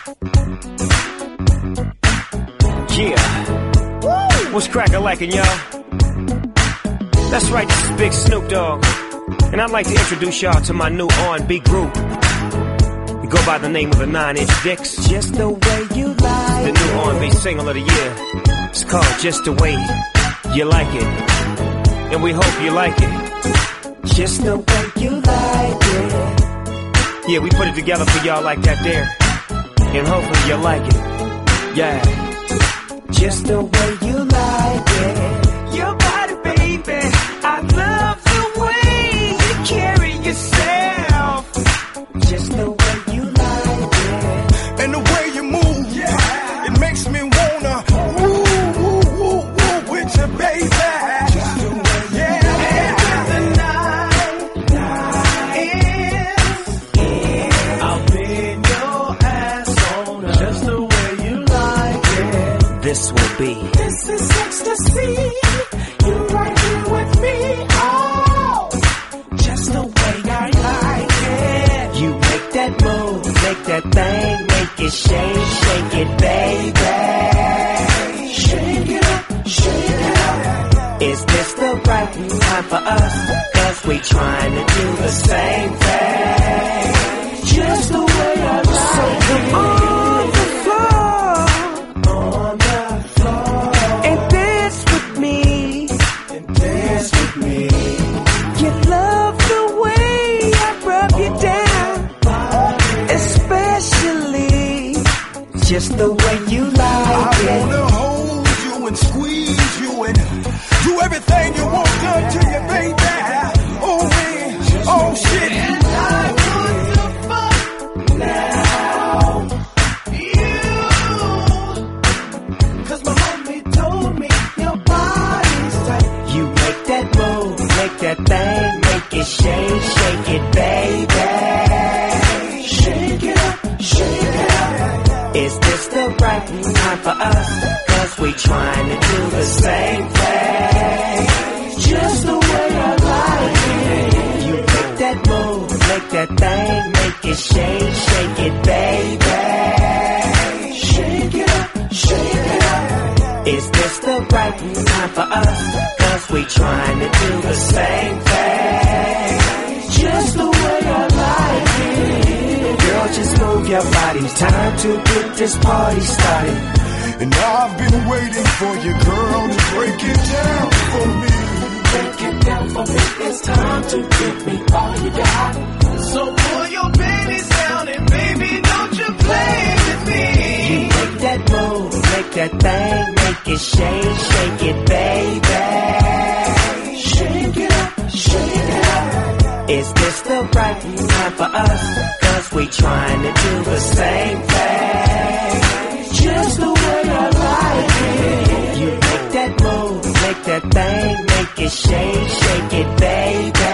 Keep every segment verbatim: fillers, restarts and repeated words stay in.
Yeah. What's crackin' likein', y'all? That's right, this is Big Snoop Dogg. And I'd like to introduce y'all to my new R and B group. We go by the name of the Nine Inch Dicks. Just the way you like the new R and B single of the year. It's called Just the Way You Like It. And we hope you like it. Just the way you like it. Yeah, we put it together for y'all like that there. And hopefully you like it. Yeah. Just the way you like it. Your body, baby, I love the way you carry yourself. Just the way you like it. And the way you move, yeah. It makes me wanna woo, woo, woo, woo with you, baby. Just the way you yeah. like it. The night, night is, I'll bend your ass on her. Just the way you like it. This will be. This is ecstasy. You right here with me. Oh, just the way I like it. You make that move, make that thing, make it shake, shake it, baby. Shake it up, shake it up. Is this the right time for us? Cause we trying to do the same thing. Just the way I like it. So come on the floor, on the floor, and dance with me, and dance with me. You love the way I rub you down, especially just the way you like I it. wanna hold you and squeeze you and do everything you want done to you, baby. Oh, man. Oh, shit. And I want to fuck now. You, cause my homie told me your body's tight. You make that move, make that thing, make it shake, shake it, baby. Shake it up, shake it up. Is this the right time for us? Cause we trying to do the same thing. Just the way I like it. You make that move, make that thing, make it shake, shake it, baby. Shake it up, shake it up. Is this the right time for us? Cause we trying to do the same thing. Just the way I like it. Girl, just move your body. Time to get this party started. And I've been waiting for you, girl, to break it down for me. Break it down for me. It's time to give me all you got. So pull your panties down and baby, don't you play with me. You make that move, make that thing, make it shake, shake it, baby. Shake it up, shake it up. Is this the right time for us? Cause we trying to do the same thing. Just the way I like it. You make that move, make that thing, make it shake, shake it, baby.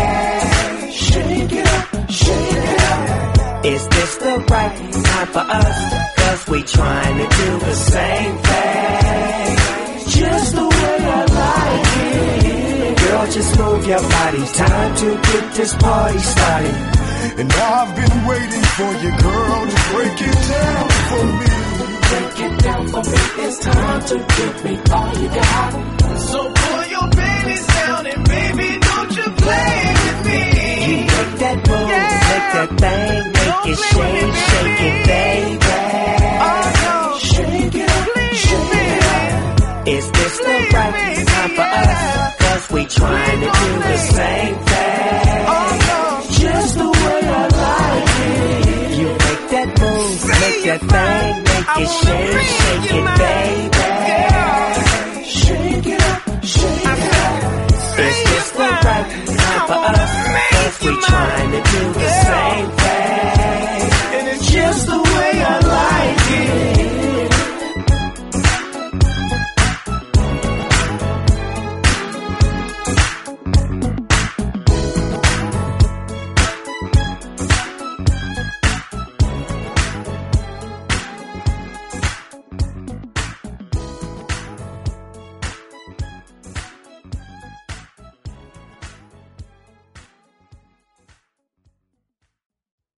Shake it up, shake it up. Is this the right time for us? Cause we trying to do the same thing. Just the way I like it. Girl, just move your body. Time to get this party started. And I've been waiting for you, girl, to break it down for me. Break it down for me. It's time to give me all you got. So pull your panties down and baby, don't you play with me. You make that move, yeah. make that thing, make Don't it play shake, with me, shake it, baby. Oh no, shake it up, Please, shake it up. Is this the Please, right baby, time for yeah. us? Cause we trying to do the same thing. Oh no, just the way I like it. You make that move, make that thing, make it shake, shake it, baby.